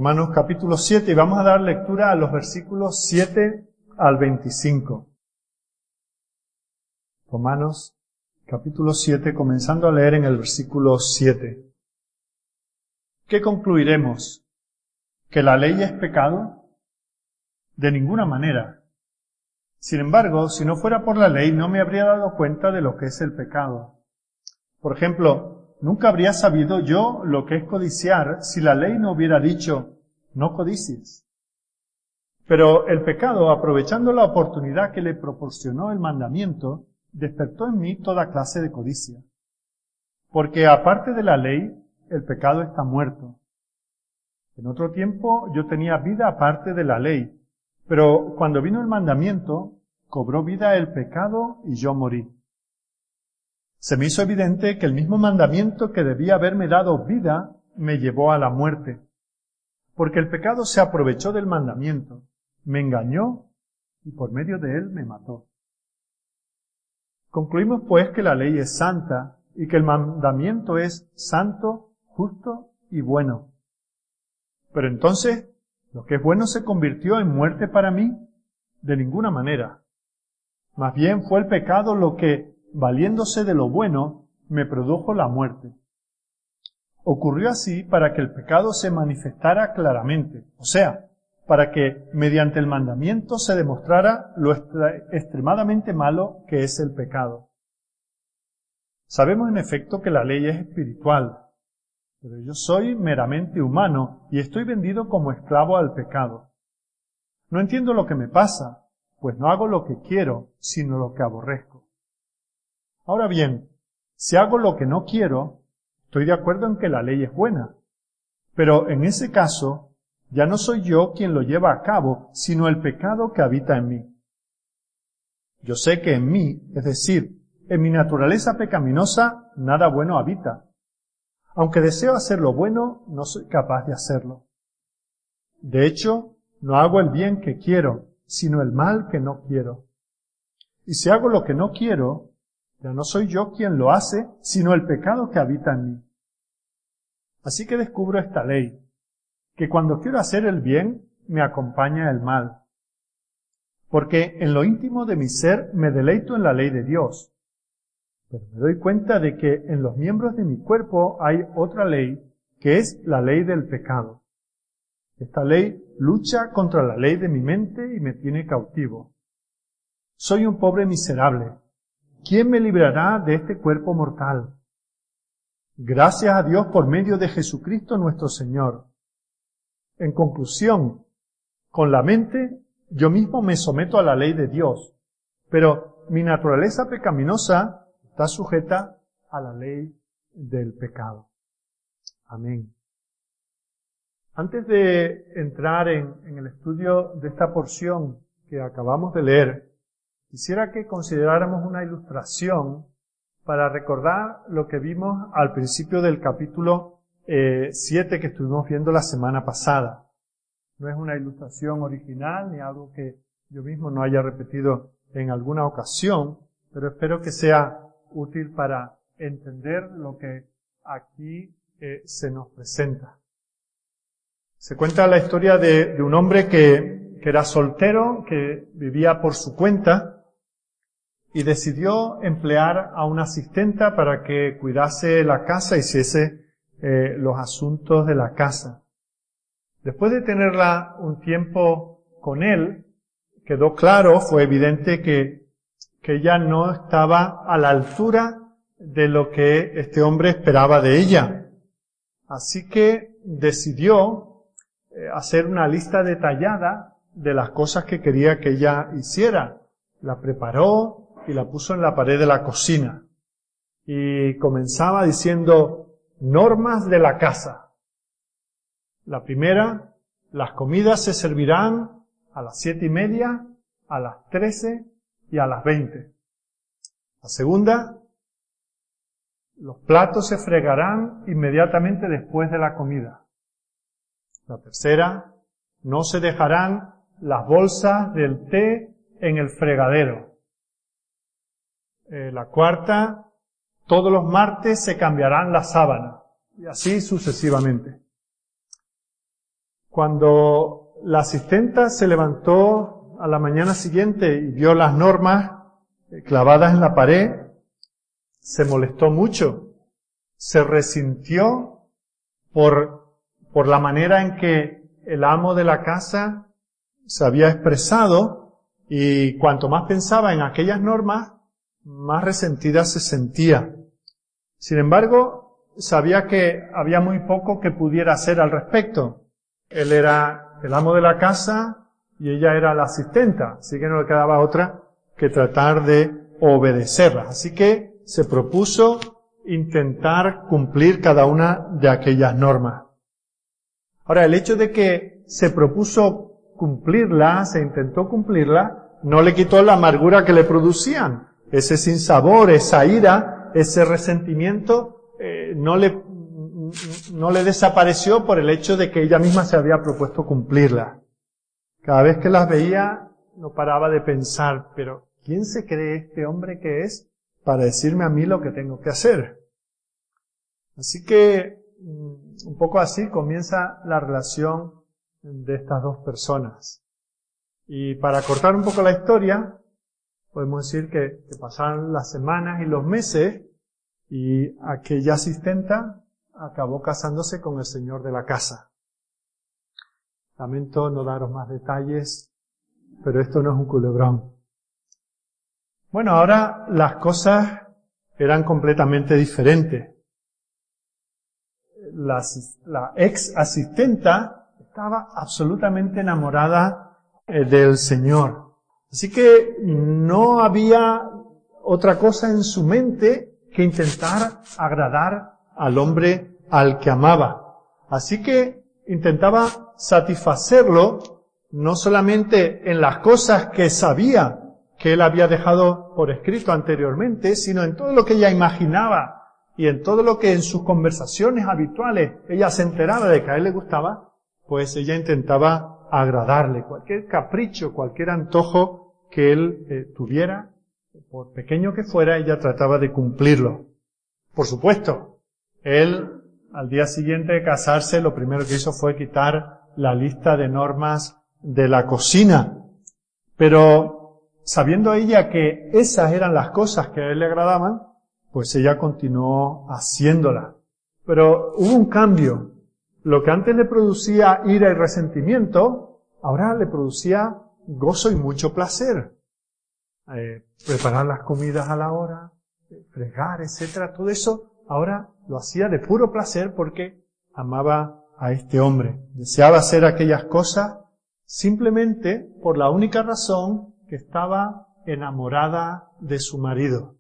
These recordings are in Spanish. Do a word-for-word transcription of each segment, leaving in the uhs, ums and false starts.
Romanos capítulo siete, y vamos a dar lectura a los versículos siete al veinticinco. Romanos capítulo siete, comenzando a leer en el versículo siete. ¿Qué concluiremos? ¿Que la ley es pecado? De ninguna manera. Sin embargo, si no fuera por la ley, no me habría dado cuenta de lo que es el pecado. Por ejemplo, nunca habría sabido yo lo que es codiciar si la ley no hubiera dicho, no codicies. Pero el pecado, aprovechando la oportunidad que le proporcionó el mandamiento, despertó en mí toda clase de codicia. Porque aparte de la ley, el pecado está muerto. En otro tiempo yo tenía vida aparte de la ley, pero cuando vino el mandamiento, cobró vida el pecado y yo morí. Se me hizo evidente que el mismo mandamiento que debía haberme dado vida me llevó a la muerte, porque el pecado se aprovechó del mandamiento, me engañó y por medio de él me mató. Concluimos pues que la ley es santa y que el mandamiento es santo, justo y bueno. Pero entonces, ¿lo que es bueno se convirtió en muerte para mí? De ninguna manera. Más bien fue el pecado lo que, valiéndose de lo bueno, me produjo la muerte. Ocurrió así para que el pecado se manifestara claramente, o sea, para que mediante el mandamiento se demostrara lo extremadamente malo que es el pecado. Sabemos en efecto que la ley es espiritual, pero yo soy meramente humano y estoy vendido como esclavo al pecado. No entiendo lo que me pasa, pues no hago lo que quiero, sino lo que aborrezco. Ahora bien, si hago lo que no quiero, estoy de acuerdo en que la ley es buena, pero en ese caso ya no soy yo quien lo lleva a cabo, sino el pecado que habita en mí. Yo sé que en mí, es decir, en mi naturaleza pecaminosa, nada bueno habita. Aunque deseo hacer lo bueno, no soy capaz de hacerlo. De hecho, no hago el bien que quiero, sino el mal que no quiero. Y si hago lo que no quiero, ya no soy yo quien lo hace, sino el pecado que habita en mí. Así que descubro esta ley, que cuando quiero hacer el bien, me acompaña el mal. Porque en lo íntimo de mi ser me deleito en la ley de Dios. Pero me doy cuenta de que en los miembros de mi cuerpo hay otra ley, que es la ley del pecado. Esta ley lucha contra la ley de mi mente y me tiene cautivo. Soy un pobre miserable. ¿Quién me librará de este cuerpo mortal? Gracias a Dios por medio de Jesucristo nuestro Señor. En conclusión, con la mente yo mismo me someto a la ley de Dios, pero mi naturaleza pecaminosa está sujeta a la ley del pecado. Amén. Antes de entrar en, en el estudio de esta porción que acabamos de leer, quisiera que consideráramos una ilustración para recordar lo que vimos al principio del capítulo eh, siete que estuvimos viendo la semana pasada. No es una ilustración original ni algo que yo mismo no haya repetido en alguna ocasión, pero espero que sea útil para entender lo que aquí eh, se nos presenta. Se cuenta la historia de, de un hombre que, que era soltero, que vivía por su cuenta y decidió emplear a una asistenta para que cuidase la casa y hiciese eh, los asuntos de la casa. Después de tenerla un tiempo con él, quedó claro, fue evidente que, que ella no estaba a la altura de lo que este hombre esperaba de ella. Así que decidió hacer una lista detallada de las cosas que quería que ella hiciera. La preparó y la puso en la pared de la cocina. Y comenzaba diciendo, normas de la casa. La primera, las comidas se servirán a las siete y media, a las trece y a las veinte. La segunda, los platos se fregarán inmediatamente después de la comida. La tercera, no se dejarán las bolsas del té en el fregadero. Eh, la cuarta, todos los martes se cambiarán las sábanas. Y así sucesivamente. Cuando la asistenta se levantó a la mañana siguiente y vio las normas clavadas en la pared, se molestó mucho, se resintió por, por la manera en que el amo de la casa se había expresado, y cuanto más pensaba en aquellas normas, más resentida se sentía. Sin embargo, sabía que había muy poco que pudiera hacer al respecto. Él era el amo de la casa y ella era la asistenta, así que no le quedaba otra que tratar de obedecerla. Así que se propuso intentar cumplir cada una de aquellas normas. Ahora, el hecho de que se propuso cumplirla, se intentó cumplirla, no le quitó la amargura que le producían. Ese sinsabor, esa ira, ese resentimiento, eh, no le, no le desapareció por el hecho de que ella misma se había propuesto cumplirla. Cada vez que las veía, no paraba de pensar, pero ¿quién se cree este hombre que es para decirme a mí lo que tengo que hacer? Así que, un poco así comienza la relación de estas dos personas. Y para cortar un poco la historia, podemos decir que, que pasaron las semanas y los meses y aquella asistenta acabó casándose con el señor de la casa. Lamento no daros más detalles, pero esto no es un culebrón. Bueno, ahora las cosas eran completamente diferentes. La, la ex asistenta estaba absolutamente enamorada eh, del Señor. Así que no había otra cosa en su mente que intentar agradar al hombre al que amaba. Así que intentaba satisfacerlo no solamente en las cosas que sabía que él había dejado por escrito anteriormente, sino en todo lo que ella imaginaba y en todo lo que en sus conversaciones habituales ella se enteraba de que a él le gustaba, pues ella intentaba agradarle. Cualquier capricho, cualquier antojo que él eh, tuviera, por pequeño que fuera, ella trataba de cumplirlo. Por supuesto, él al día siguiente de casarse lo primero que hizo fue quitar la lista de normas de la cocina. Pero sabiendo ella que esas eran las cosas que a él le agradaban, pues ella continuó haciéndola. Pero hubo un cambio. Lo que antes le producía ira y resentimiento, ahora le producía gozo y mucho placer. Eh, preparar las comidas a la hora, fregar, etcétera, todo eso ahora lo hacía de puro placer porque amaba a este hombre. Deseaba hacer aquellas cosas simplemente por la única razón que estaba enamorada de su marido.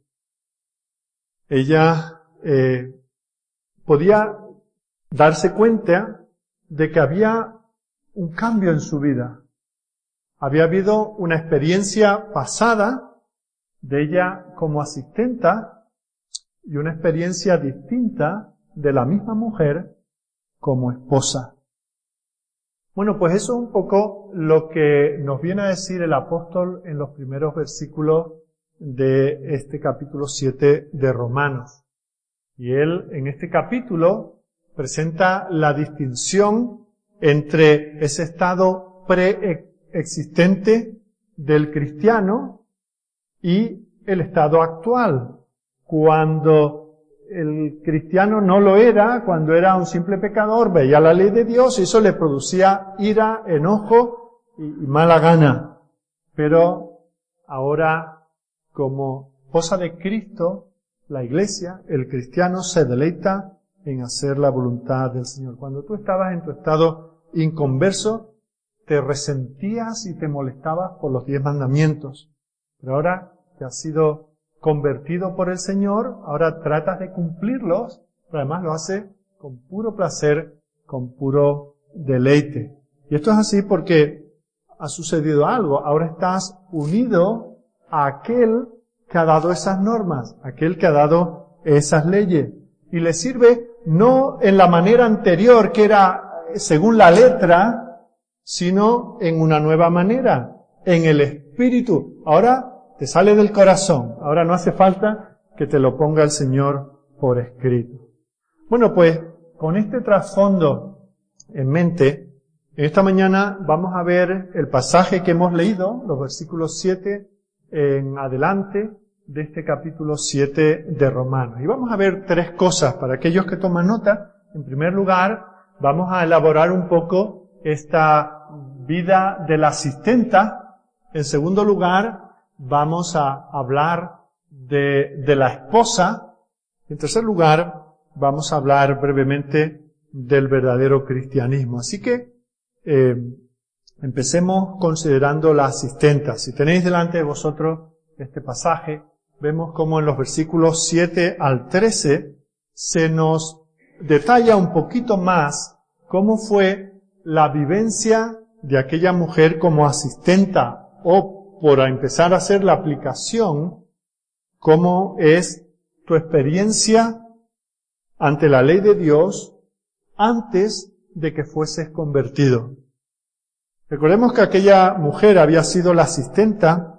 Ella eh, podía darse cuenta de que había un cambio en su vida. Había habido una experiencia pasada de ella como asistenta y una experiencia distinta de la misma mujer como esposa. Bueno, pues eso es un poco lo que nos viene a decir el apóstol en los primeros versículos de este capítulo siete de Romanos. Y él en este capítulo presenta la distinción entre ese estado preexistente del cristiano y el estado actual. Cuando el cristiano no lo era, cuando era un simple pecador, veía la ley de Dios y eso le producía ira, enojo y, y mala gana. Pero ahora, como esposa de Cristo, la iglesia, el cristiano se deleita en hacer la voluntad del Señor. Cuando tú estabas en tu estado inconverso, te resentías y te molestabas por los diez mandamientos. Pero ahora que has sido convertido por el Señor, ahora tratas de cumplirlos, pero además lo hace con puro placer, con puro deleite. Y esto es así porque ha sucedido algo. Ahora estás unido a aquel que ha dado esas normas, aquel que ha dado esas leyes. Y le sirve no en la manera anterior, que era según la letra, sino en una nueva manera, en el espíritu. Ahora te sale del corazón. Ahora no hace falta que te lo ponga el Señor por escrito. Bueno, pues con este trasfondo en mente, En esta mañana vamos a ver el pasaje que hemos leído, los versículos siete en adelante de este capítulo siete de Romanos. Y vamos a ver tres cosas para aquellos que toman nota. En primer lugar, vamos a elaborar un poco esta vida de la asistenta. En segundo lugar, vamos a hablar de, de la esposa. En tercer lugar, vamos a hablar brevemente del verdadero cristianismo. Así que, eh, empecemos considerando la asistenta. Si tenéis delante de vosotros este pasaje, vemos como en los versículos siete al trece se nos detalla un poquito más cómo fue la vivencia de aquella mujer como asistenta, o por empezar a hacer la aplicación, cómo es tu experiencia ante la ley de Dios antes de que fueses convertido. Recordemos que aquella mujer había sido la asistenta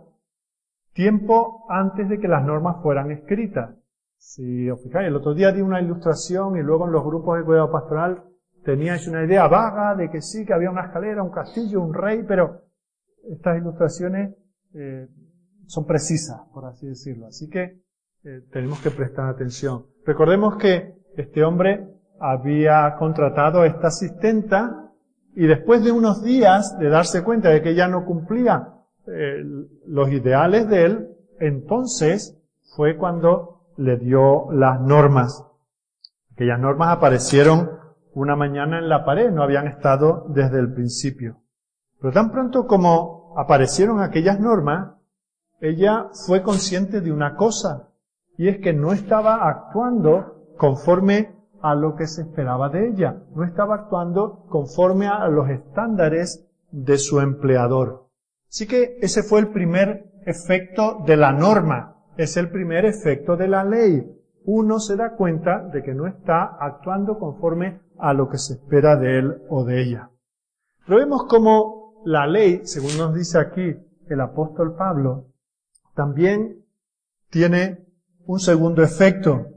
tiempo antes de que las normas fueran escritas. Si os fijáis, el otro día di una ilustración y luego en los grupos de cuidado pastoral teníais una idea vaga de que sí, que había una escalera, un castillo, un rey, pero estas ilustraciones eh, son precisas, por así decirlo. Así que eh, tenemos que prestar atención. Recordemos que este hombre había contratado a esta asistenta y después de unos días de darse cuenta de que ella no cumplía eh, los ideales de él, entonces fue cuando le dio las normas. Aquellas normas aparecieron una mañana en la pared, no habían estado desde el principio. Pero tan pronto como aparecieron aquellas normas, ella fue consciente de una cosa, y es que no estaba actuando conforme a lo que se esperaba de ella. No estaba actuando conforme a los estándares de su empleador. Así que ese fue el primer efecto de la norma. Es el primer efecto de la ley. Uno se da cuenta de que no está actuando conforme a lo que se espera de él o de ella. Pero vemos cómo la ley, según nos dice aquí el apóstol Pablo, también tiene un segundo efecto.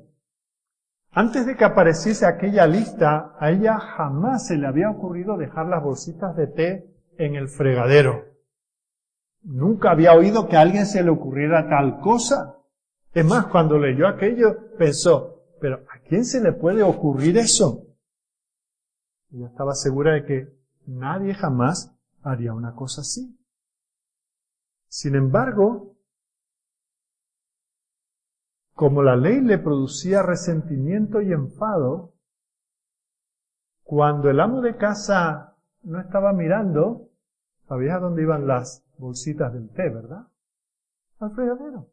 Antes de que apareciese aquella lista, a ella jamás se le había ocurrido dejar las bolsitas de té en el fregadero. Nunca había oído que a alguien se le ocurriera tal cosa. Es más, cuando leyó aquello, pensó, ¿pero a quién se le puede ocurrir eso? Ella estaba segura de que nadie jamás haría una cosa así. Sin embargo, como la ley le producía resentimiento y enfado, cuando el amo de casa no estaba mirando, ¿sabías a dónde iban las bolsitas del té, verdad? Al fregadero.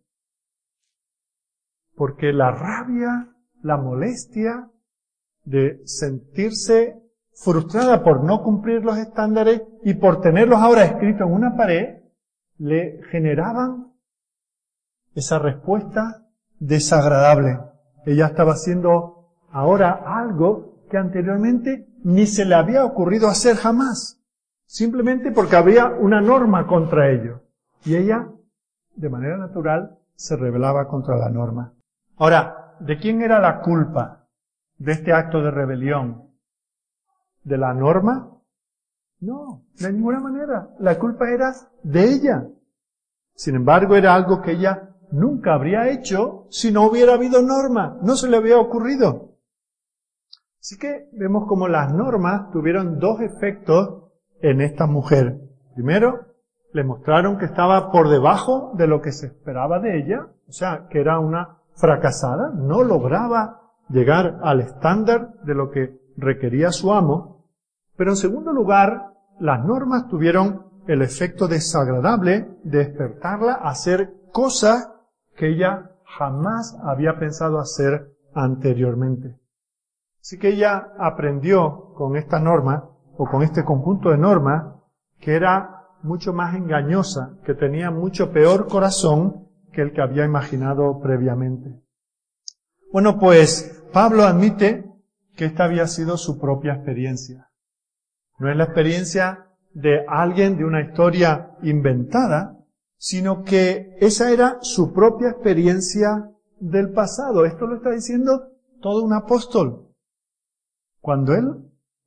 Porque la rabia, la molestia de sentirse frustrada por no cumplir los estándares y por tenerlos ahora escritos en una pared, le generaban esa respuesta desagradable. Ella estaba haciendo ahora algo que anteriormente ni se le había ocurrido hacer jamás, simplemente porque había una norma contra ello. Y ella, de manera natural, se rebelaba contra la norma. Ahora, ¿de quién era la culpa de este acto de rebelión? ¿De la norma? No, de ninguna manera. La culpa era de ella. Sin embargo, era algo que ella nunca habría hecho si no hubiera habido norma. No se le había ocurrido. Así que vemos como las normas tuvieron dos efectos en esta mujer. Primero, le mostraron que estaba por debajo de lo que se esperaba de ella, o sea, que era una fracasada, no lograba llegar al estándar de lo que requería su amo. Pero en segundo lugar, las normas tuvieron el efecto desagradable de despertarla a hacer cosas que ella jamás había pensado hacer anteriormente. Así que ella aprendió con esta norma, o con este conjunto de normas, que era mucho más engañosa, que tenía mucho peor corazón que el que había imaginado previamente. Bueno, pues Pablo admite que esta había sido su propia experiencia. No es la experiencia de alguien de una historia inventada, sino que esa era su propia experiencia del pasado. Esto lo está diciendo todo un apóstol. Cuando él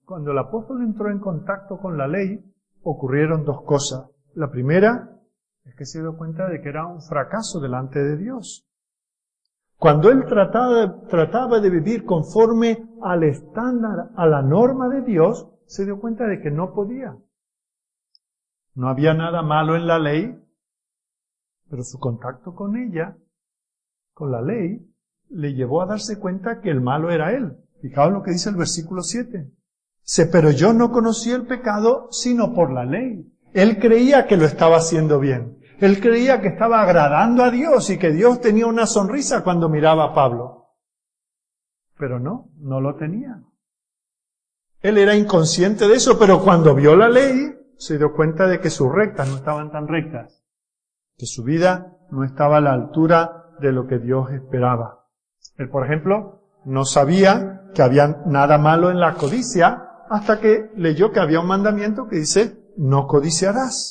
Cuando el apóstol entró en contacto con la ley, ocurrieron dos cosas. La primera es que se dio cuenta de que era un fracaso delante de Dios. Cuando él trataba, trataba de vivir conforme al estándar, a la norma de Dios, se dio cuenta de que no podía. No había nada malo en la ley, pero su contacto con ella, con la ley, le llevó a darse cuenta que el malo era él. Fijaos lo que dice el versículo siete. Dice, pero yo no conocí el pecado sino por la ley. Él creía que lo estaba haciendo bien. Él creía que estaba agradando a Dios y que Dios tenía una sonrisa cuando miraba a Pablo. Pero no, no lo tenía. Él era inconsciente de eso, pero cuando vio la ley, se dio cuenta de que sus rectas no estaban tan rectas, que su vida no estaba a la altura de lo que Dios esperaba. Él, por ejemplo, no sabía que había nada malo en la codicia hasta que leyó que había un mandamiento que dice, no codiciarás.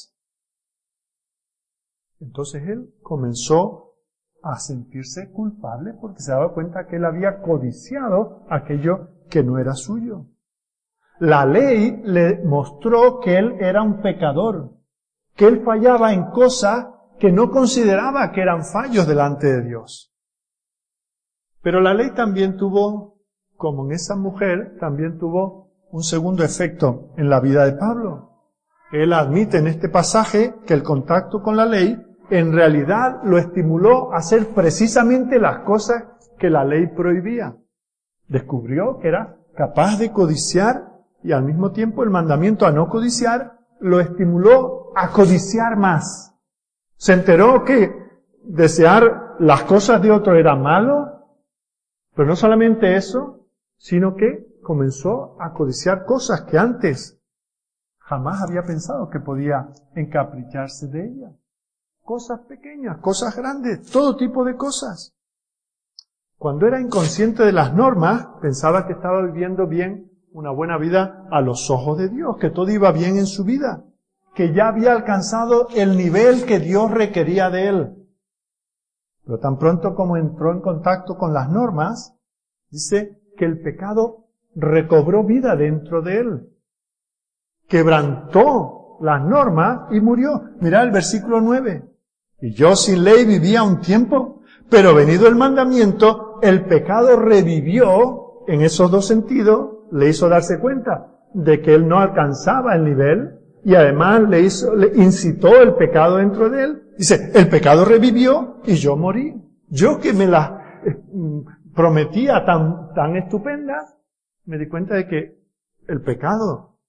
Entonces él comenzó a sentirse culpable porque se daba cuenta que él había codiciado aquello que no era suyo. La ley le mostró que él era un pecador, que él fallaba en cosas que no consideraba que eran fallos delante de Dios. Pero la ley también tuvo, como en esa mujer, también tuvo un segundo efecto en la vida de Pablo. Él admite en este pasaje que el contacto con la ley en realidad lo estimuló a hacer precisamente las cosas que la ley prohibía. Descubrió que era capaz de codiciar y al mismo tiempo el mandamiento a no codiciar lo estimuló a codiciar más. Se enteró que desear las cosas de otro era malo, pero no solamente eso, sino que comenzó a codiciar cosas que antes jamás había pensado que podía encapricharse de ellas. Cosas pequeñas, cosas grandes, todo tipo de cosas. Cuando era inconsciente de las normas, pensaba que estaba viviendo bien una buena vida a los ojos de Dios, que todo iba bien en su vida, que ya había alcanzado el nivel que Dios requería de él. Pero tan pronto como entró en contacto con las normas, dice que el pecado recobró vida dentro de él, quebrantó las normas y murió. Mirad el versículo nueve. Y yo sin ley vivía un tiempo, pero venido el mandamiento, el pecado revivió en esos dos sentidos, le hizo darse cuenta de que él no alcanzaba el nivel y además le hizo, le incitó el pecado dentro de él. Dice, el pecado revivió y yo morí. Yo que me la eh, prometía tan, tan estupenda, me di cuenta de que el pecado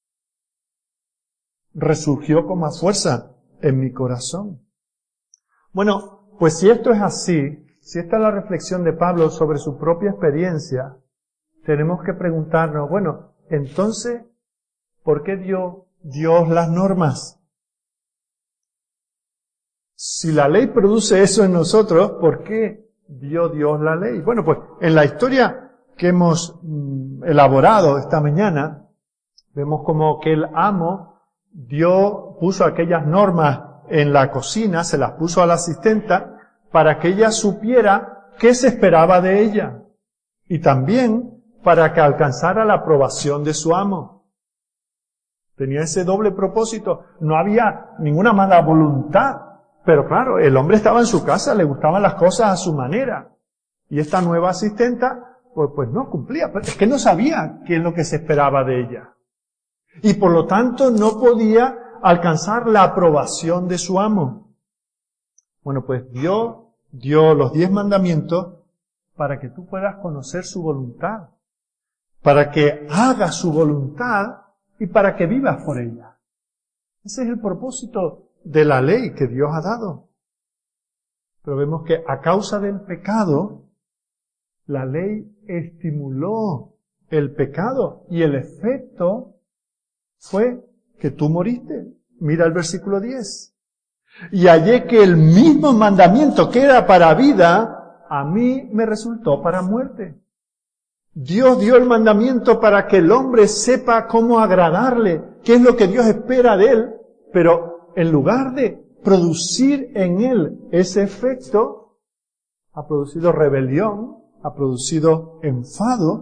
resurgió con más fuerza en mi corazón. Bueno, pues si esto es así, si esta es la reflexión de Pablo sobre su propia experiencia, tenemos que preguntarnos, bueno, entonces, ¿por qué dio Dios las normas? Si la ley produce eso en nosotros, ¿por qué dio Dios la ley? Bueno, pues en la historia que hemos mm, elaborado esta mañana, vemos como que el amo dio, puso aquellas normas en la cocina, se las puso a la asistenta para que ella supiera qué se esperaba de ella y también para que alcanzara la aprobación de su amo. Tenía ese doble propósito. No había ninguna mala voluntad, pero claro, el hombre estaba en su casa, le gustaban las cosas a su manera y esta nueva asistenta pues, pues no cumplía, es que no sabía qué es lo que se esperaba de ella y por lo tanto no podía alcanzar la aprobación de su amo. Bueno, pues Dios dio los diez mandamientos para que tú puedas conocer su voluntad, para que hagas su voluntad y para que vivas por ella. Ese es el propósito de la ley que Dios ha dado. Pero vemos que a causa del pecado, la ley estimuló el pecado y el efecto fue que tú moriste. Mira el versículo diez. Y hallé que el mismo mandamiento que era para vida, a mí me resultó para muerte. Dios dio el mandamiento para que el hombre sepa cómo agradarle, qué es lo que Dios espera de él, pero en lugar de producir en él ese efecto, ha producido rebelión, ha producido enfado,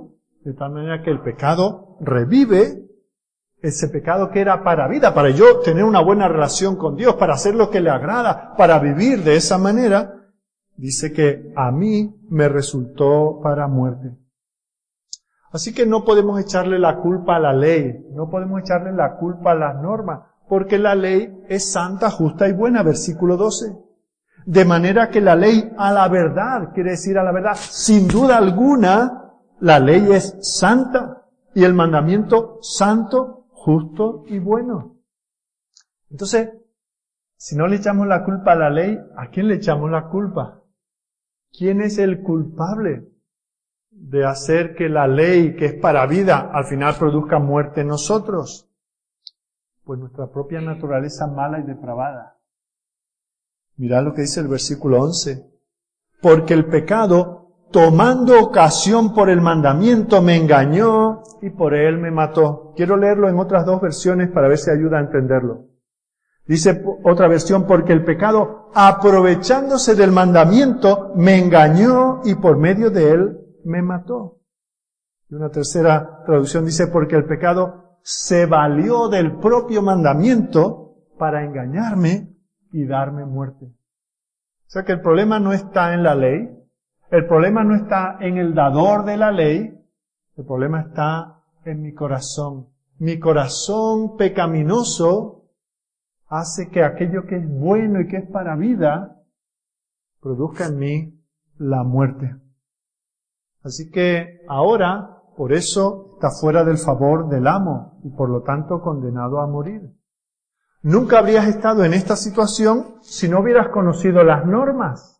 de tal manera que el pecado revive ese pecado que era para vida, para yo tener una buena relación con Dios, para hacer lo que le agrada, para vivir de esa manera. Dice que a mí me resultó para muerte. Así que no podemos echarle la culpa a la ley, no podemos echarle la culpa a las normas, porque la ley es santa, justa y buena, versículo doce. De manera que la ley a la verdad, quiere decir a la verdad, sin duda alguna, la ley es santa y el mandamiento santo, justo y bueno. Entonces, si no le echamos la culpa a la ley, ¿a quién le echamos la culpa? ¿Quién es el culpable de hacer que la ley, que es para vida, al final produzca muerte en nosotros? Pues nuestra propia naturaleza mala y depravada. Mirad lo que dice el versículo once. Porque el pecado, tomando ocasión por el mandamiento, me engañó y por él me mató. Quiero leerlo en otras dos versiones para ver si ayuda a entenderlo. Dice otra versión, porque el pecado, aprovechándose del mandamiento, me engañó y por medio de él me mató. Y una tercera traducción dice, porque el pecado se valió del propio mandamiento para engañarme y darme muerte. O sea que el problema no está en la ley, el problema no está en el dador de la ley, el problema está en mi corazón. Mi corazón pecaminoso hace que aquello que es bueno y que es para vida produzca en mí la muerte. Así que ahora, por eso, está fuera del favor del amo y por lo tanto condenado a morir. Nunca habrías estado en esta situación si no hubieras conocido las normas.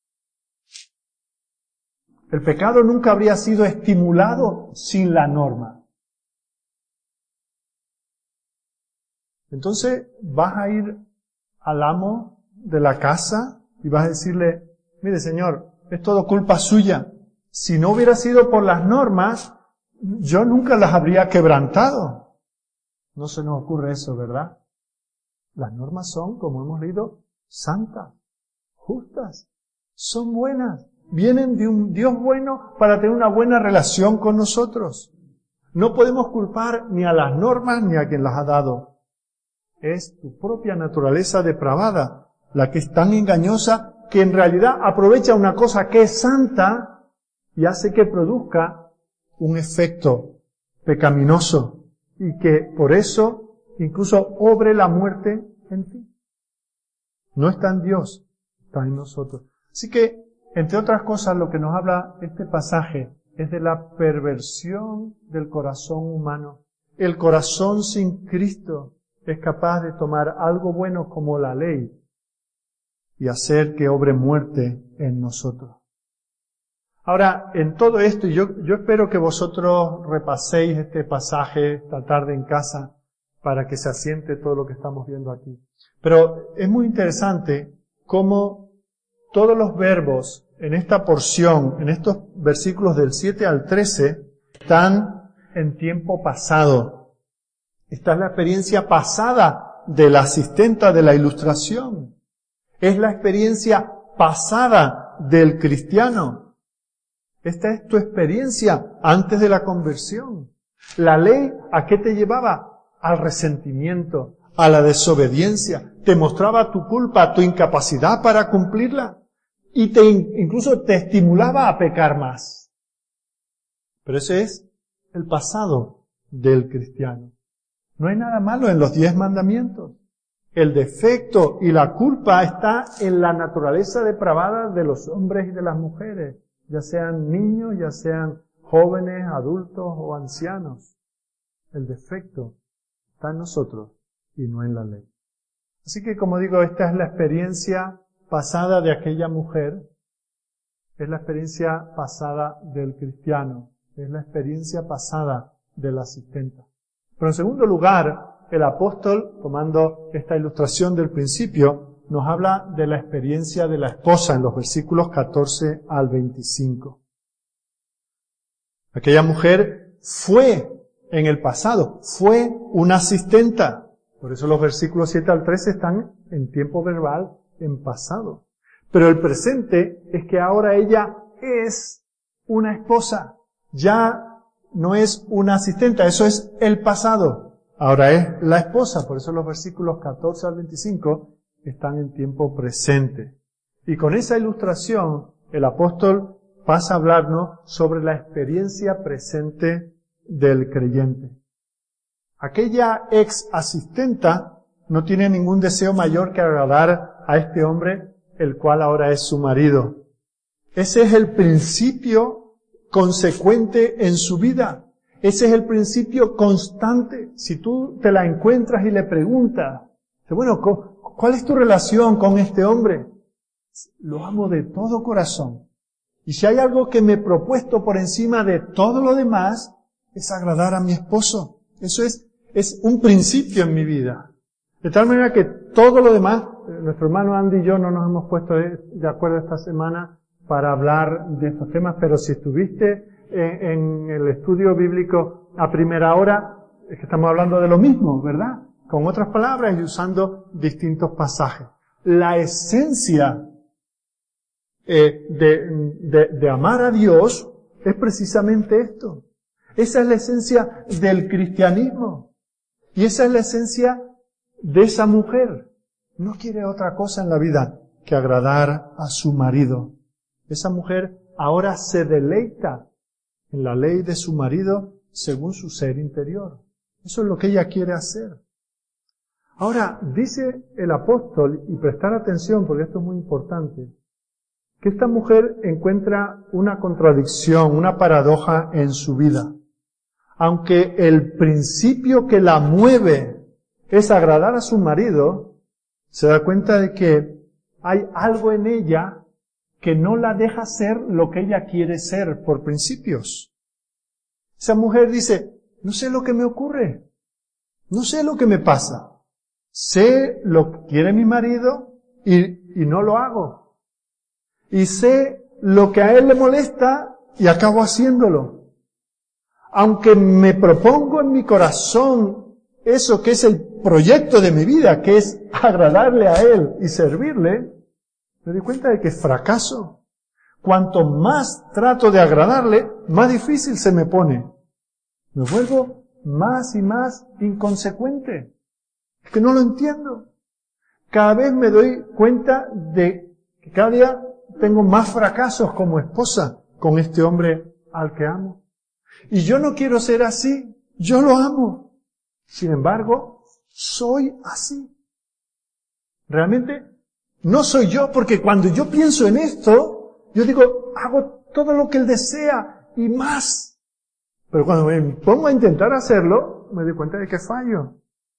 El pecado nunca habría sido estimulado sin la norma. Entonces vas a ir al amo de la casa y vas a decirle, mire señor, es todo culpa suya. Si no hubiera sido por las normas, yo nunca las habría quebrantado. No se nos ocurre eso, ¿verdad? Las normas son, como hemos leído, santas, justas, son buenas. Vienen de un Dios bueno para tener una buena relación con nosotros. No podemos culpar ni a las normas ni a quien las ha dado. Es tu propia naturaleza depravada, la que es tan engañosa que en realidad aprovecha una cosa que es santa y hace que produzca un efecto pecaminoso y que por eso incluso obre la muerte en ti. No está en Dios, está en nosotros. Así que, entre otras cosas, lo que nos habla este pasaje es de la perversión del corazón humano. El corazón sin Cristo es capaz de tomar algo bueno como la ley y hacer que obre muerte en nosotros. Ahora, en todo esto, y yo, yo espero que vosotros repaséis este pasaje esta tarde en casa para que se asiente todo lo que estamos viendo aquí. Pero es muy interesante cómo todos los verbos en esta porción, en estos versículos del siete al trece, están en tiempo pasado. Esta es la experiencia pasada de la asistenta de la ilustración. Es la experiencia pasada del cristiano. Esta es tu experiencia antes de la conversión. La ley, ¿a qué te llevaba? Al resentimiento, a la desobediencia. Te mostraba tu culpa, tu incapacidad para cumplirla. Y te, incluso te estimulaba a pecar más. Pero ese es el pasado del cristiano. No hay nada malo en los diez mandamientos. El defecto y la culpa está en la naturaleza depravada de los hombres y de las mujeres, ya sean niños, ya sean jóvenes, adultos o ancianos. El defecto está en nosotros y no en la ley. Así que, como digo, esta es la experiencia pasada de aquella mujer, es la experiencia pasada del cristiano, es la experiencia pasada del asistente. Pero en segundo lugar, el apóstol, tomando esta ilustración del principio, nos habla de la experiencia de la esposa en los versículos catorce al veinticinco. Aquella mujer fue, en el pasado, fue una asistenta. Por eso los versículos siete al trece están en tiempo verbal, en pasado. Pero el presente es que ahora ella es una esposa. Ya no es una asistenta, eso es el pasado. Ahora es la esposa, por eso los versículos catorce al veinticinco están en tiempo presente. Y con esa ilustración, el apóstol pasa a hablarnos sobre la experiencia presente del creyente. Aquella ex asistenta no tiene ningún deseo mayor que agradar a este hombre, el cual ahora es su marido. Ese es el principio consecuente en su vida. Ese es el principio constante. Si tú te la encuentras y le preguntas, bueno, ¿cuál es tu relación con este hombre? Lo amo de todo corazón. Y si hay algo que me he propuesto por encima de todo lo demás, es agradar a mi esposo. Eso es, es un principio en mi vida. De tal manera que todo lo demás, nuestro hermano Andy y yo no nos hemos puesto de, de acuerdo esta semana para hablar de estos temas, pero si estuviste en, en el estudio bíblico a primera hora, es que estamos hablando de lo mismo, ¿verdad? Con otras palabras y usando distintos pasajes. La esencia eh, de, de, de amar a Dios es precisamente esto. Esa es la esencia del cristianismo. Y esa es la esencia de esa mujer. No quiere otra cosa en la vida que agradar a su marido. Esa mujer ahora se deleita en la ley de su marido según su ser interior. Eso es lo que ella quiere hacer. Ahora, dice el apóstol, y prestar atención porque esto es muy importante, que esta mujer encuentra una contradicción, una paradoja en su vida. Aunque el principio que la mueve es agradar a su marido, se da cuenta de que hay algo en ella que no la deja ser lo que ella quiere ser por principios. Esa mujer dice, no sé lo que me ocurre, no sé lo que me pasa, sé lo que quiere mi marido y, y no lo hago. Y sé lo que a él le molesta y acabo haciéndolo. Aunque me propongo en mi corazón eso que es el proyecto de mi vida, que es agradarle a él y servirle, me doy cuenta de que fracaso. Cuanto más trato de agradarle, más difícil se me pone. Me vuelvo más y más inconsecuente. Es que no lo entiendo. Cada vez me doy cuenta de que cada día tengo más fracasos como esposa con este hombre al que amo. Y yo no quiero ser así. Yo lo amo. Sin embargo, soy así. Realmente no soy yo, porque cuando yo pienso en esto, yo digo, hago todo lo que él desea y más. Pero cuando me pongo a intentar hacerlo, me doy cuenta de que fallo.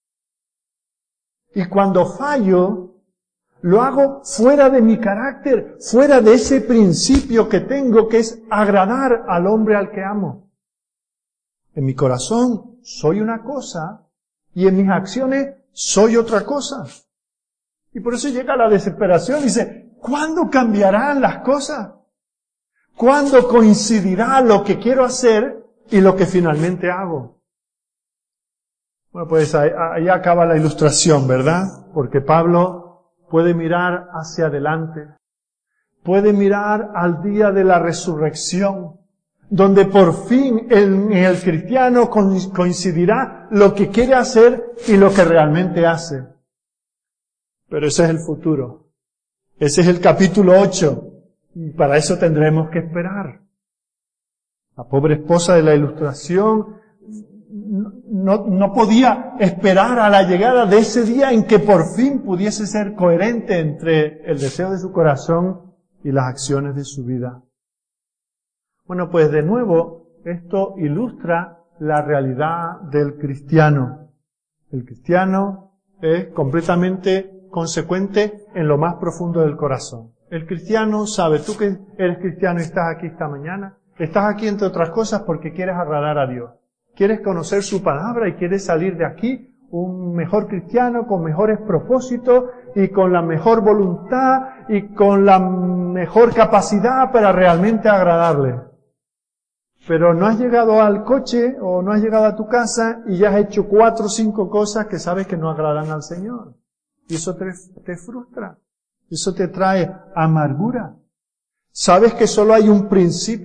Y cuando fallo, lo hago fuera de mi carácter, fuera de ese principio que tengo, que es agradar al hombre al que amo. En mi corazón soy una cosa y en mis acciones soy otra cosa. Y por eso llega la desesperación y dice, ¿cuándo cambiarán las cosas? ¿Cuándo coincidirá lo que quiero hacer y lo que finalmente hago? Bueno, pues ahí, ahí acaba la ilustración, ¿verdad? Porque Pablo puede mirar hacia adelante, puede mirar al día de la resurrección, donde por fin en el cristiano coincidirá lo que quiere hacer y lo que realmente hace. Pero ese es el futuro. Ese es el capítulo ocho. Y para eso tendremos que esperar. La pobre esposa de la ilustración no, no podía esperar a la llegada de ese día en que por fin pudiese ser coherente entre el deseo de su corazón y las acciones de su vida. Bueno, pues de nuevo, esto ilustra la realidad del cristiano. El cristiano es completamente consecuente en lo más profundo del corazón. El cristiano sabe, tú que eres cristiano y estás aquí esta mañana, estás aquí entre otras cosas porque quieres agradar a Dios. Quieres conocer su palabra y quieres salir de aquí un mejor cristiano con mejores propósitos y con la mejor voluntad y con la mejor capacidad para realmente agradarle. Pero no has llegado al coche o no has llegado a tu casa y ya has hecho cuatro o cinco cosas que sabes que no agradan al Señor. Y eso te, te frustra. Eso te trae amargura. Sabes que solo hay un principio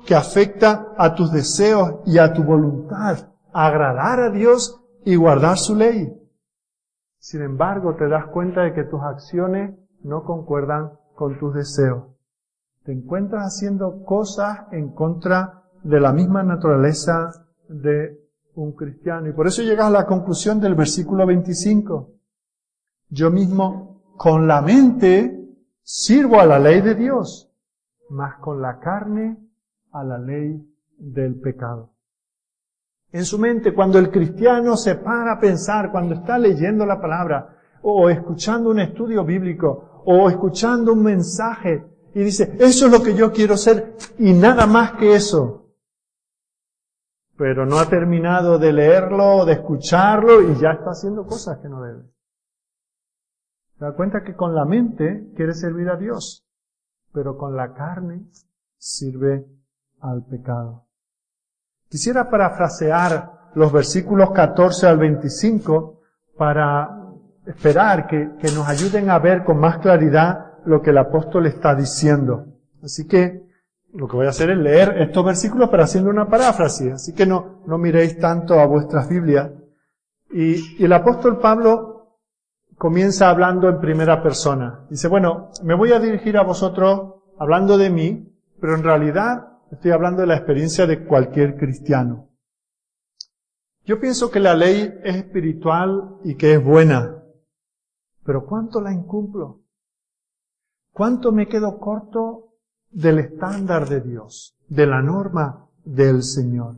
que afecta a tus deseos y a tu voluntad, agradar a Dios y guardar su ley. Sin embargo, te das cuenta de que tus acciones no concuerdan con tus deseos. Te encuentras haciendo cosas en contra de la misma naturaleza de un cristiano. Y por eso llegas a la conclusión del versículo veinticinco. Yo mismo con la mente sirvo a la ley de Dios, mas con la carne a la ley del pecado. En su mente, cuando el cristiano se para a pensar, cuando está leyendo la palabra, o escuchando un estudio bíblico, o escuchando un mensaje, y dice, eso es lo que yo quiero ser, y nada más que eso. Pero no ha terminado de leerlo, de escucharlo, y ya está haciendo cosas que no debe. Se da cuenta que con la mente quiere servir a Dios, pero con la carne sirve al pecado. Quisiera parafrasear los versículos catorce al veinticinco para esperar que, que nos ayuden a ver con más claridad lo que el apóstol está diciendo. Así que lo que voy a hacer es leer estos versículos pero haciendo una paráfrasis. Así que no, no miréis tanto a vuestras Biblias. Y, y el apóstol Pablo comienza hablando en primera persona. Dice, bueno, me voy a dirigir a vosotros hablando de mí, pero en realidad estoy hablando de la experiencia de cualquier cristiano. Yo pienso que la ley es espiritual y que es buena, pero ¿cuánto la incumplo? ¿Cuánto me quedo corto del estándar de Dios, de la norma del Señor?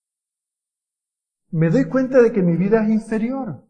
Me doy cuenta de que mi vida es inferior.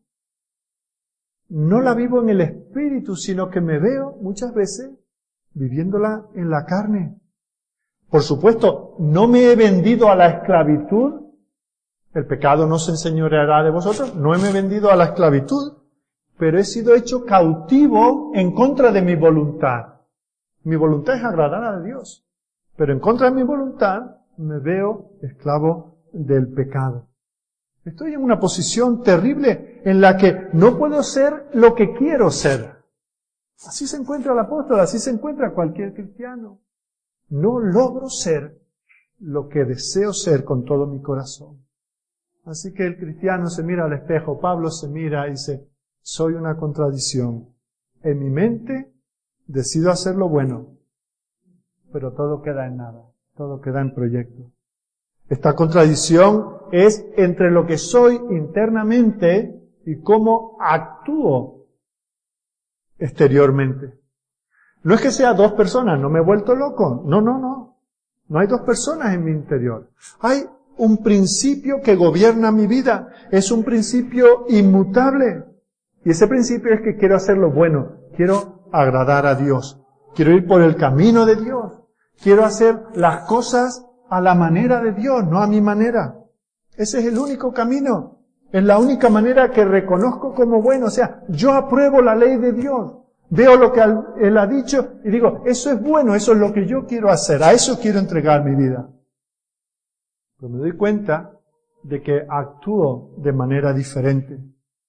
No la vivo en el espíritu, sino que me veo muchas veces viviéndola en la carne. Por supuesto, no me he vendido a la esclavitud. El pecado no se enseñoreará de vosotros. No me he vendido a la esclavitud, pero he sido hecho cautivo en contra de mi voluntad. Mi voluntad es agradar a Dios, pero en contra de mi voluntad me veo esclavo del pecado. Estoy en una posición terrible en la que no puedo ser lo que quiero ser. Así se encuentra el apóstol, así se encuentra cualquier cristiano. No logro ser lo que deseo ser con todo mi corazón. Así que el cristiano se mira al espejo, Pablo se mira y dice, soy una contradicción. En mi mente decido hacer lo bueno, pero todo queda en nada, todo queda en proyecto. Esta contradicción es entre lo que soy internamente y cómo actúo exteriormente. No es que sea dos personas, no me he vuelto loco. No, no, no. No hay dos personas en mi interior. Hay un principio que gobierna mi vida. Es un principio inmutable. Y ese principio es que quiero hacer lo bueno. Quiero agradar a Dios. Quiero ir por el camino de Dios. Quiero hacer las cosas a la manera de Dios, no a mi manera. Ese es el único camino. Es la única manera que reconozco como bueno. O sea, yo apruebo la ley de Dios. Veo lo que Él ha dicho y digo, eso es bueno, eso es lo que yo quiero hacer, a eso quiero entregar mi vida. Pero me doy cuenta de que actúo de manera diferente.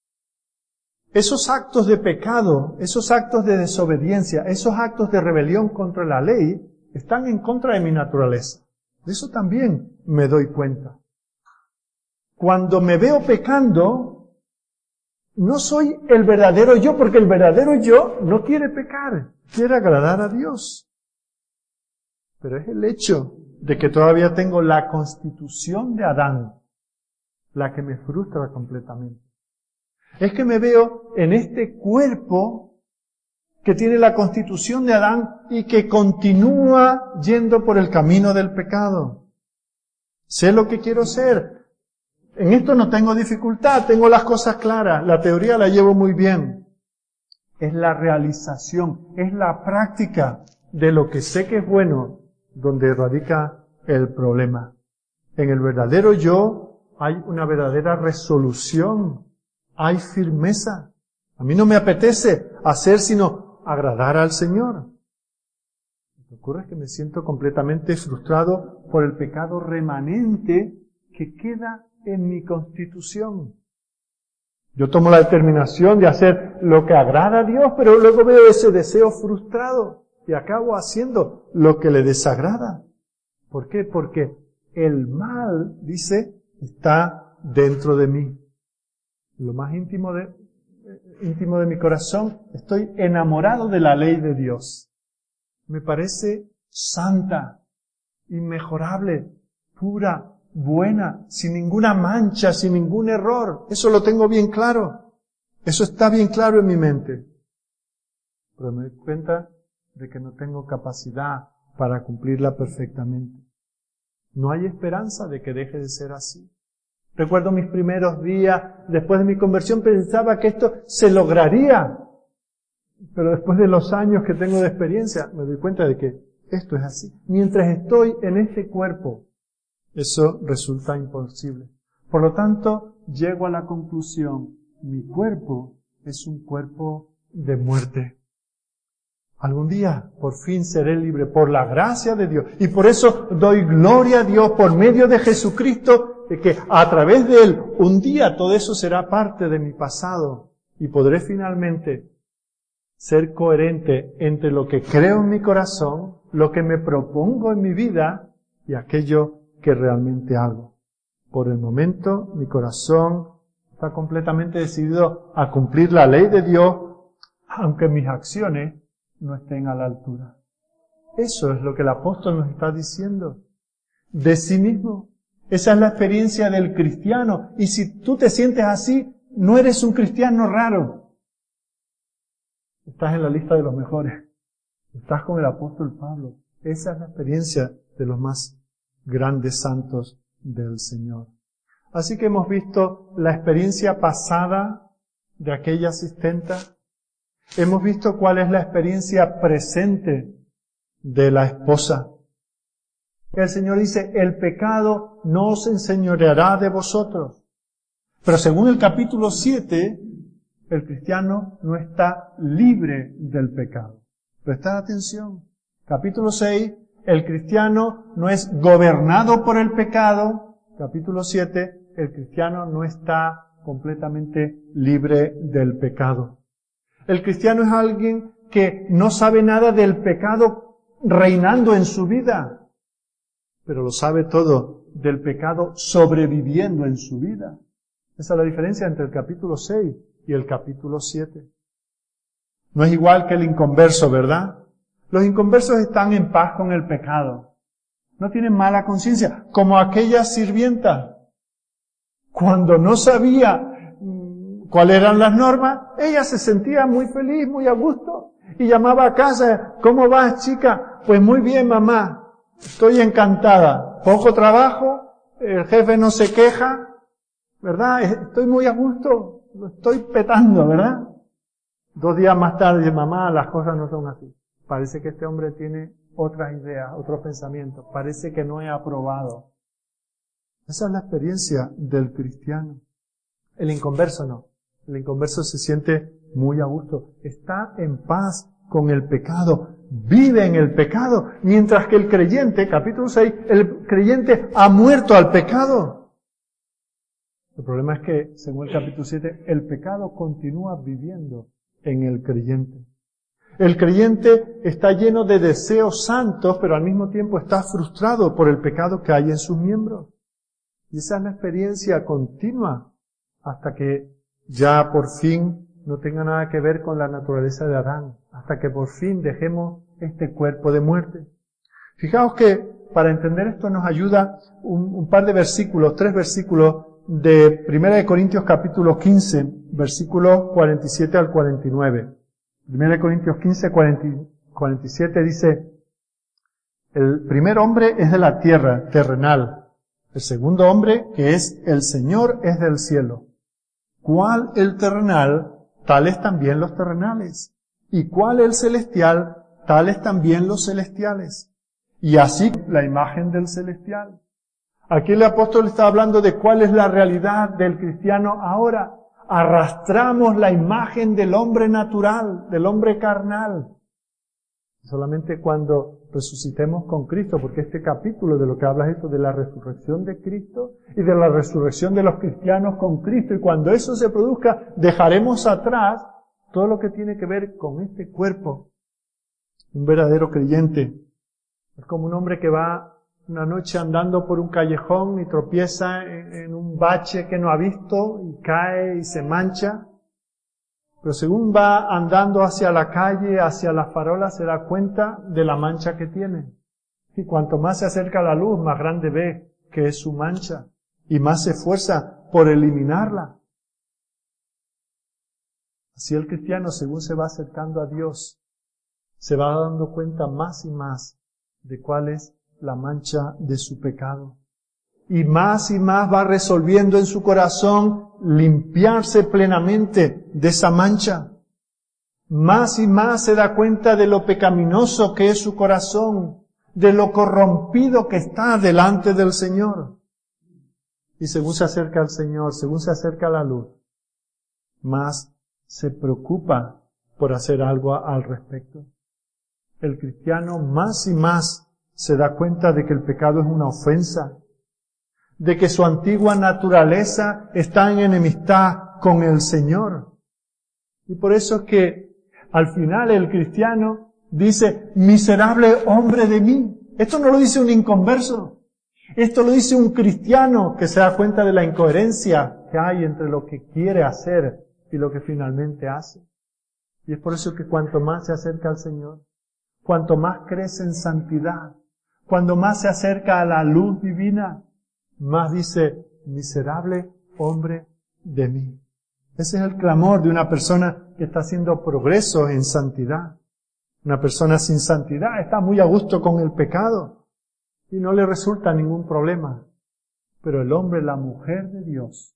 Esos actos de pecado, esos actos de desobediencia, esos actos de rebelión contra la ley, están en contra de mi naturaleza. De eso también me doy cuenta. Cuando me veo pecando, no soy el verdadero yo, porque el verdadero yo no quiere pecar, quiere agradar a Dios. Pero es el hecho de que todavía tengo la constitución de Adán, la que me frustra completamente. Es que me veo en este cuerpo que tiene la constitución de Adán y que continúa yendo por el camino del pecado. Sé lo que quiero ser. En esto no tengo dificultad, tengo las cosas claras, la teoría la llevo muy bien. Es la realización, es la práctica de lo que sé que es bueno donde radica el problema. En el verdadero yo hay una verdadera resolución, hay firmeza. A mí no me apetece hacer sino agradar al Señor. Lo que ocurre es que me siento completamente frustrado por el pecado remanente que queda en mi constitución. Yo tomo la determinación de hacer lo que agrada a Dios, pero luego veo ese deseo frustrado y acabo haciendo lo que le desagrada. ¿Por qué? Porque el mal, dice, está dentro de mí. En lo más íntimo de, íntimo de mi corazón, estoy enamorado de la ley de Dios. Me parece santa, inmejorable, pura, buena, sin ninguna mancha, sin ningún error. Eso lo tengo bien claro. Eso está bien claro en mi mente. Pero me doy cuenta de que no tengo capacidad para cumplirla perfectamente. No hay esperanza de que deje de ser así. Recuerdo mis primeros días, después de mi conversión, pensaba que esto se lograría. Pero después de los años que tengo de experiencia, me doy cuenta de que esto es así. Mientras estoy en este cuerpo, eso resulta imposible. Por lo tanto, llego a la conclusión, mi cuerpo es un cuerpo de muerte. Algún día, por fin, seré libre por la gracia de Dios. Y por eso doy gloria a Dios por medio de Jesucristo, de que a través de Él, un día todo eso será parte de mi pasado. Y podré finalmente ser coherente entre lo que creo en mi corazón, lo que me propongo en mi vida y aquello que realmente hago. Por el momento, mi corazón está completamente decidido a cumplir la ley de Dios, aunque mis acciones no estén a la altura. Eso es lo que el apóstol nos está diciendo. De sí mismo. Esa es la experiencia del cristiano. Y si tú te sientes así, no eres un cristiano raro. Estás en la lista de los mejores. Estás con el apóstol Pablo. Esa es la experiencia de los más grandes santos del Señor. Así que hemos visto la experiencia pasada de aquella asistenta. Hemos visto cuál es la experiencia presente de la esposa. El Señor dice, el pecado no os enseñoreará de vosotros. Pero según el capítulo siete, el cristiano no está libre del pecado. Prestad atención. Capítulo seis, el cristiano no es gobernado por el pecado. Capítulo siete, el cristiano no está completamente libre del pecado. El cristiano es alguien que no sabe nada del pecado reinando en su vida, pero lo sabe todo del pecado sobreviviendo en su vida. Esa es la diferencia entre el capítulo seis y el capítulo siete. No es igual que el inconverso, ¿verdad? Los inconversos están en paz con el pecado. No tienen mala conciencia, como aquella sirvienta. Cuando no sabía cuáles eran las normas, ella se sentía muy feliz, muy a gusto, y llamaba a casa, ¿cómo vas, chica? Pues muy bien, mamá, estoy encantada, poco trabajo, el jefe no se queja, ¿verdad? Estoy muy a gusto, lo estoy petando, ¿verdad? Dos días más tarde, dice, mamá, las cosas no son así. Parece que este hombre tiene otras ideas, otros pensamientos, parece que no he aprobado. Esa es la experiencia del cristiano. El inconverso no. El inconverso se siente muy a gusto. Está en paz con el pecado. Vive en el pecado. Mientras que el creyente, capítulo seis, el creyente ha muerto al pecado. El problema es que, según el capítulo siete, el pecado continúa viviendo en el creyente. El creyente está lleno de deseos santos, pero al mismo tiempo está frustrado por el pecado que hay en sus miembros. Y esa es la experiencia continua hasta que ya por fin no tenga nada que ver con la naturaleza de Adán, hasta que por fin dejemos este cuerpo de muerte. Fijaos que para entender esto nos ayuda un, un par de versículos, tres versículos de Primera de Corintios capítulo quince, versículos cuarenta y siete al cuarenta y nueve. Primera de Corintios quince, cuarenta y siete dice, el primer hombre es de la tierra, terrenal. El segundo hombre, que es el Señor, es del cielo. ¿Cuál el terrenal? Tales también los terrenales. ¿Y cuál el celestial? Tales también los celestiales. Y así la imagen del celestial. Aquí el apóstol está hablando de cuál es la realidad del cristiano ahora. Arrastramos la imagen del hombre natural, del hombre carnal. Solamente cuando resucitemos con Cristo, porque este capítulo de lo que habla es esto de la resurrección de Cristo y de la resurrección de los cristianos con Cristo. Y cuando eso se produzca, dejaremos atrás todo lo que tiene que ver con este cuerpo. Un verdadero creyente es como un hombre que va una noche andando por un callejón y tropieza en, en un bache que no ha visto y cae y se mancha. Pero según va andando hacia la calle, hacia la farola, se da cuenta de la mancha que tiene. Y cuanto más se acerca a la luz, más grande ve que es su mancha y más se esfuerza por eliminarla. Así el cristiano, según se va acercando a Dios, se va dando cuenta más y más de cuál es la mancha de su pecado. Y más y más va resolviendo en su corazón limpiarse plenamente de esa mancha. Más y más se da cuenta de lo pecaminoso que es su corazón, de lo corrompido que está delante del Señor. Y según se acerca al Señor, según se acerca a la luz, más se preocupa por hacer algo al respecto. El cristiano más y más se da cuenta de que el pecado es una ofensa, de que su antigua naturaleza está en enemistad con el Señor. Y por eso es que al final el cristiano dice, miserable hombre de mí. Esto no lo dice un inconverso. Esto lo dice un cristiano que se da cuenta de la incoherencia que hay entre lo que quiere hacer y lo que finalmente hace. Y es por eso que cuanto más se acerca al Señor, cuanto más crece en santidad, cuando más se acerca a la luz divina, más dice, miserable hombre de mí. Ese es el clamor de una persona que está haciendo progreso en santidad. Una persona sin santidad está muy a gusto con el pecado y no le resulta ningún problema. Pero el hombre, la mujer de Dios,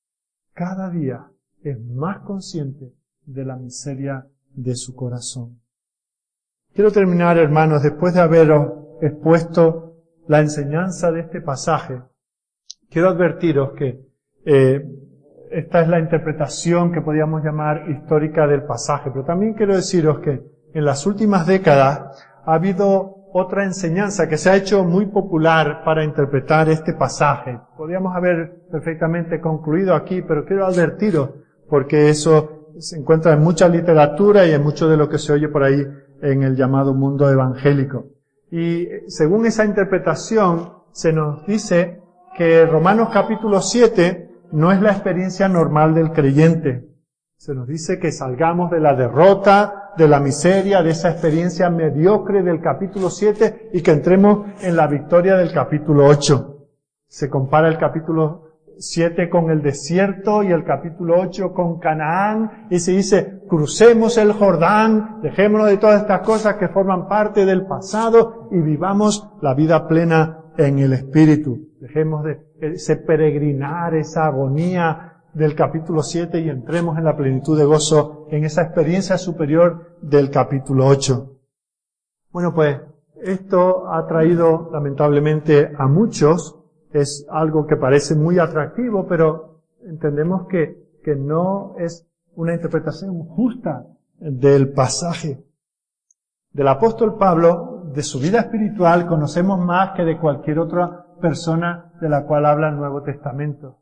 cada día es más consciente de la miseria de su corazón. Quiero terminar, hermanos, después de haberos expuesto la enseñanza de este pasaje, quiero advertiros que eh, esta es la interpretación que podríamos llamar histórica del pasaje, pero también quiero deciros que en las últimas décadas ha habido otra enseñanza que se ha hecho muy popular para interpretar este pasaje. Podríamos haber perfectamente concluido aquí, pero quiero advertiros, porque eso se encuentra en mucha literatura y en mucho de lo que se oye por ahí en el llamado mundo evangélico. Y según esa interpretación, se nos dice que Romanos capítulo siete no es la experiencia normal del creyente. Se nos dice que salgamos de la derrota, de la miseria, de esa experiencia mediocre del capítulo siete y que entremos en la victoria del capítulo ocho. Se compara el capítulo siete con el desierto y el capítulo ocho con Canaán y se dice, crucemos el Jordán, dejémonos de todas estas cosas que forman parte del pasado y vivamos la vida plena en el Espíritu. Dejemos de ese peregrinar, esa agonía del capítulo siete y entremos en la plenitud de gozo, en esa experiencia superior del capítulo ocho. Bueno, pues esto ha traído lamentablemente a muchos. Es algo que parece muy atractivo, pero entendemos que, que no es una interpretación justa del pasaje. Del apóstol Pablo, de su vida espiritual, conocemos más que de cualquier otra persona de la cual habla el Nuevo Testamento.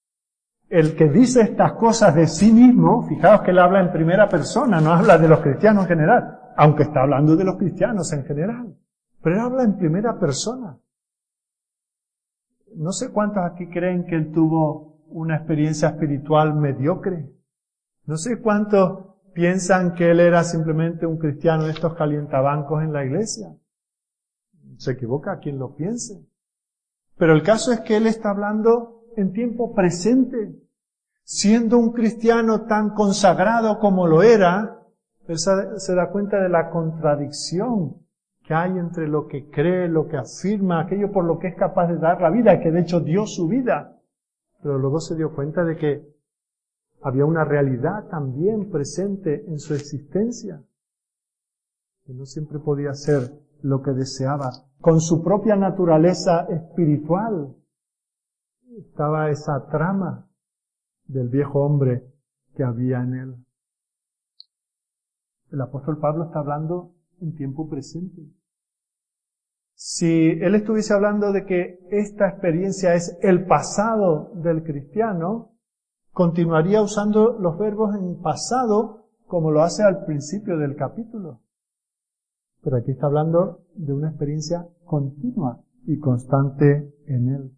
El que dice estas cosas de sí mismo, fijaos que él habla en primera persona, no habla de los cristianos en general, aunque está hablando de los cristianos en general, pero él habla en primera persona. No sé cuántos aquí creen que él tuvo una experiencia espiritual mediocre. No sé cuántos piensan que él era simplemente un cristiano de estos calientabancos en la iglesia. Se equivoca quien lo piense. Pero el caso es que él está hablando en tiempo presente. Siendo un cristiano tan consagrado como lo era, él se da cuenta de la contradicción que hay entre lo que cree, lo que afirma, aquello por lo que es capaz de dar la vida, que de hecho dio su vida. Pero luego se dio cuenta de que había una realidad también presente en su existencia, que no siempre podía ser lo que deseaba. Con su propia naturaleza espiritual estaba esa trama del viejo hombre que había en él. El apóstol Pablo está hablando en tiempo presente. Si él estuviese hablando de que esta experiencia es el pasado del cristiano, continuaría usando los verbos en pasado como lo hace al principio del capítulo. Pero aquí está hablando de una experiencia continua y constante en Él.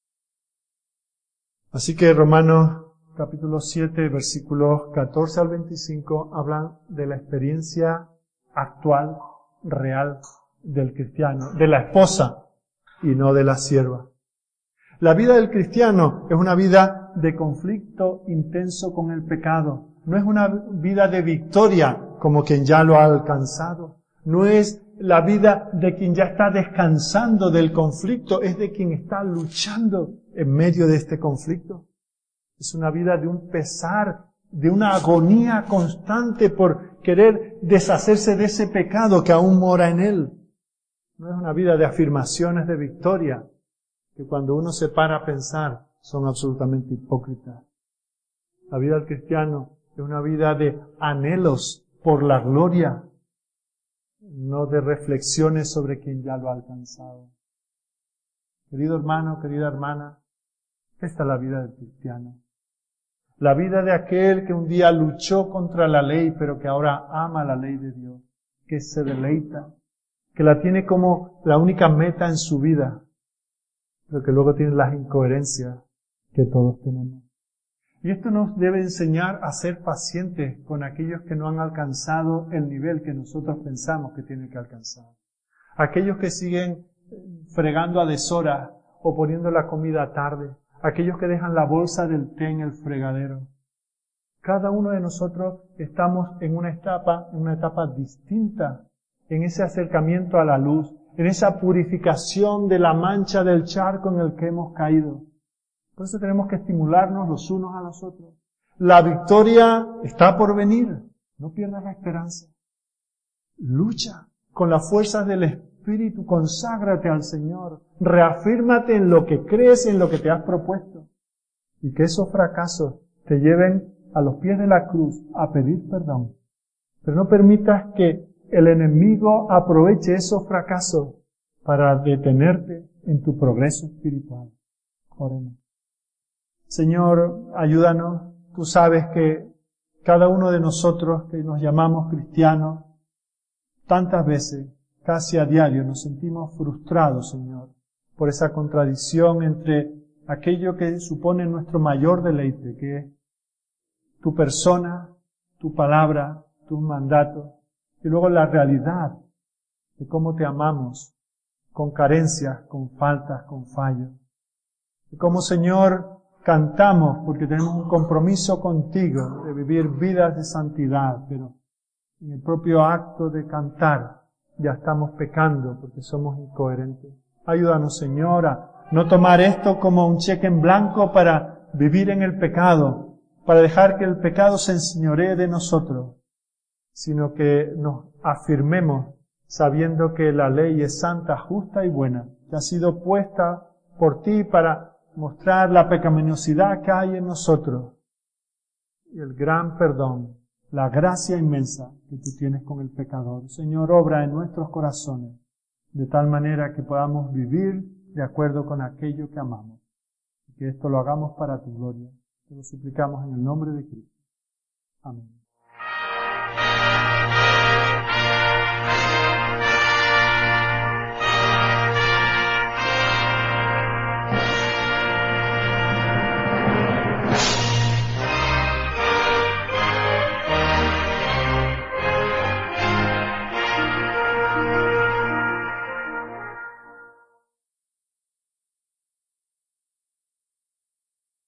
Así que Romanos capítulo siete, versículos catorce al veinticinco, hablan de la experiencia actual, real, del cristiano, de la esposa y no de la sierva. La vida del cristiano es una vida de conflicto intenso con el pecado. No es una vida de victoria como quien ya lo ha alcanzado. No es la vida de quien ya está descansando del conflicto, es de quien está luchando en medio de este conflicto. Es una vida de un pesar, de una agonía constante por querer deshacerse de ese pecado que aún mora en él. No es una vida de afirmaciones de victoria, que cuando uno se para a pensar son absolutamente hipócritas. La vida del cristiano es una vida de anhelos por la gloria, no de reflexiones sobre quien ya lo ha alcanzado. Querido hermano, querida hermana, esta es la vida del cristiano. La vida de aquel que un día luchó contra la ley, pero que ahora ama la ley de Dios, que se deleita, que la tiene como la única meta en su vida, pero que luego tiene las incoherencias que todos tenemos. Y esto nos debe enseñar a ser pacientes con aquellos que no han alcanzado el nivel que nosotros pensamos que tienen que alcanzar. Aquellos que siguen fregando a deshora o poniendo la comida tarde. Aquellos que dejan la bolsa del té en el fregadero. Cada uno de nosotros estamos en una etapa, en una etapa distinta, en ese acercamiento a la luz, en esa purificación de la mancha del charco en el que hemos caído. Por eso tenemos que estimularnos los unos a los otros. La victoria está por venir. No pierdas la esperanza. Lucha con las fuerzas del Espíritu, conságrate al Señor, reafírmate en lo que crees y en lo que te has propuesto. Y que esos fracasos te lleven a los pies de la cruz a pedir perdón. Pero no permitas que el enemigo aproveche esos fracasos para detenerte en tu progreso espiritual. Oremos. Señor, ayúdanos. Tú sabes que cada uno de nosotros que nos llamamos cristianos, tantas veces, casi a diario, nos sentimos frustrados, Señor, por esa contradicción entre aquello que supone nuestro mayor deleite, que es tu persona, tu palabra, tus mandatos, y luego la realidad de cómo te amamos, con carencias, con faltas, con fallos. Y cómo, Señor, cantamos porque tenemos un compromiso contigo de vivir vidas de santidad, pero en el propio acto de cantar ya estamos pecando porque somos incoherentes. Ayúdanos, Señor, a no tomar esto como un cheque en blanco para vivir en el pecado, para dejar que el pecado se enseñoree de nosotros, sino que nos afirmemos sabiendo que la ley es santa, justa y buena, que ha sido puesta por ti para mostrar la pecaminosidad que hay en nosotros y el gran perdón, la gracia inmensa que tú tienes con el pecador. Señor, obra en nuestros corazones de tal manera que podamos vivir de acuerdo con aquello que amamos y que esto lo hagamos para tu gloria. Te lo suplicamos en el nombre de Cristo. Amén.